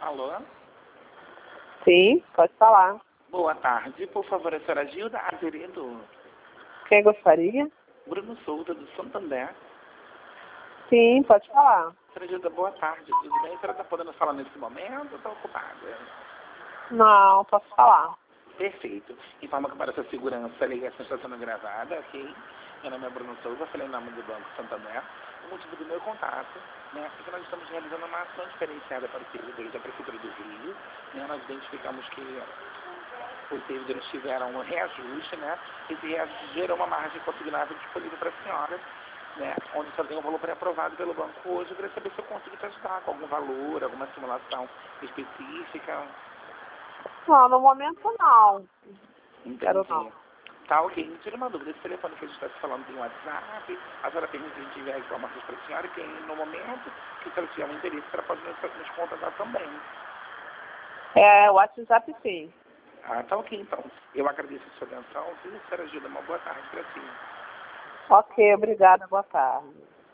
Alô? Sim, pode falar. Boa tarde. Por favor, a senhora Gilda Azeredo. Quem gostaria? Bruno Souza, do Santander. Sim, pode falar. Senhora Gilda, boa tarde. Tudo bem? A senhora está podendo falar nesse momento ou está ocupada? Não, posso falar. Perfeito. Informa que para essa segurança a ligação está sendo gravada, ok? Meu nome é Bruno Souza, falei em nome do Banco Santander. O motivo do meu contato, né, é que nós estamos realizando uma ação diferenciada para os servidores da Prefeitura do Rio. Né, nós identificamos que os servidores tiveram um reajuste, né? Esse reajuste gerou uma margem consignável disponível para a senhora, né? Onde só tem um valor pré-aprovado pelo banco hoje. Eu queria saber se eu consigo te ajudar com algum valor, alguma simulação específica. Não, no momento não. Quero não. Entendi. Tá, ok. Me tira uma dúvida. Esse telefone que a gente está se falando tem WhatsApp. A senhora permite que a gente enviar informações para a senhora, que no momento que a senhora tiver um interesse, a senhora pode nos contatar também. É, o WhatsApp sim. Ah, tá ok, então. Eu agradeço a sua atenção. Se a senhora ajuda, uma boa tarde para si. Ok, obrigada, boa tarde.